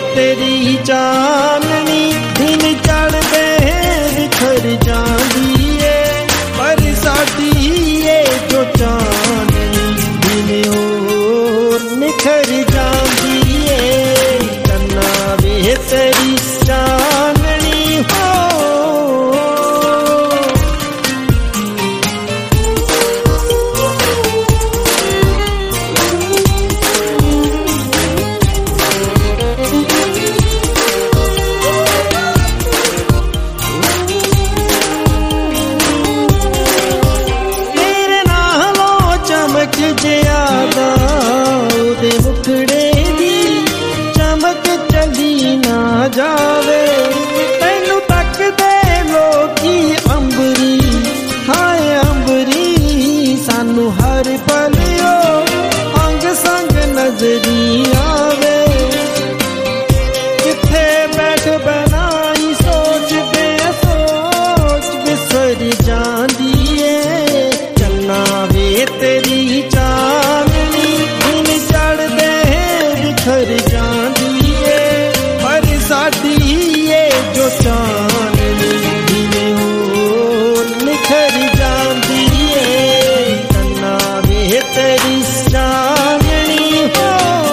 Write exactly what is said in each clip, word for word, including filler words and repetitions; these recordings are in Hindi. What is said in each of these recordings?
तेरी चांदनी दिन चढ़दे बिखर जांदी ए पर साडी ए जो चांदनी दिन होर निखर जांदी ए चन्ना वे तेरी चांदनी हो। ज्यादा उदे मुखड़े दी चमक चली ना जावे तैनू तक दे लोकी अंबरी हाय अंबरी सानू हर पल ओ अंग संग नजरी आवे किथे बैठ बनाई सोच बे सोच बिसर जांदी ए चन्ना वे तेरी चांदनी दिन चढ़दे बिखर जांदी ए पर साडी ए जो चांदनी दिन होर निखर जांदी ए चन्ना वे तेरी चांदनी हो।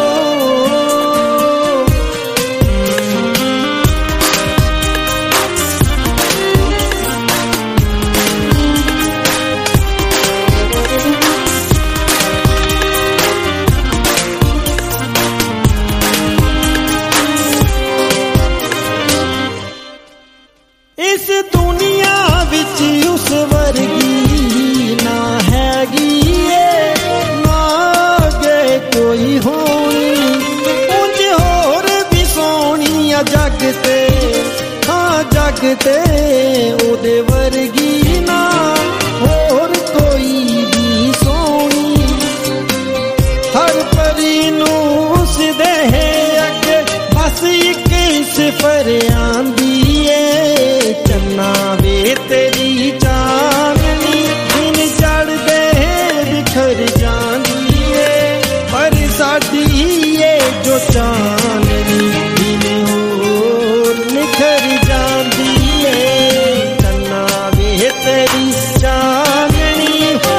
इस दुनिया विच उस वर्गी ना हैगी ए ना अगे कोई होनी उंज होर भी सोहनी आ जग ते हाँ जग ते ओदे वर्गी ना होर कोई भी सोहनी हर परी नू उस दे अगे बस इक सिफर आंदी ए चन्ना वे तेरी चांदनी दिन चढ़दे बिखर जांदी ए पर साडी ए जो चांदनी दिन होर निखर जांदी ए चन्ना वे तेरी चांदनी हो।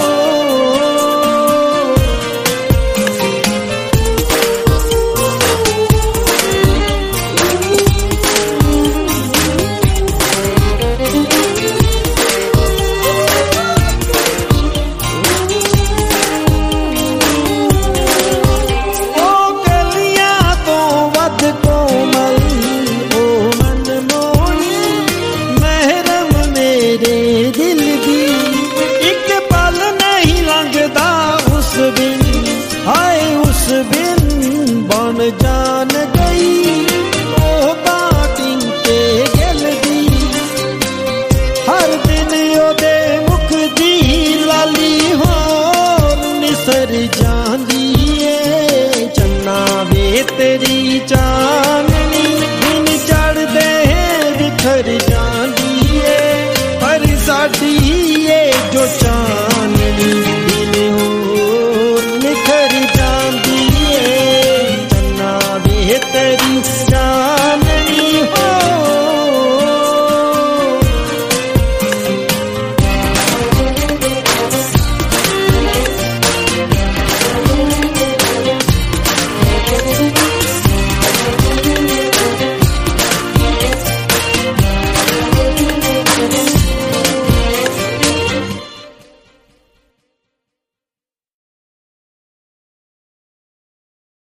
बन जान गई ओ बाटिंग ते गलदी हर दिन ओदे मुख दी लाली होर निसर जांदी